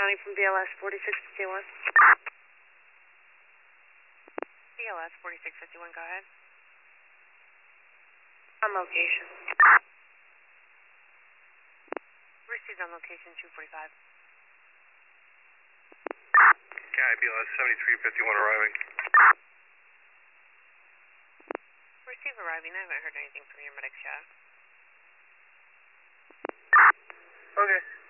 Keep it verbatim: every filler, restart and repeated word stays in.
County from B L S forty-six fifty-one. B L S forty-six fifty-one, go ahead. On location. Received on location two forty-five. County B L S seventy-three fifty-one arriving. Receive arriving. I haven't heard anything from your medics yet. Okay.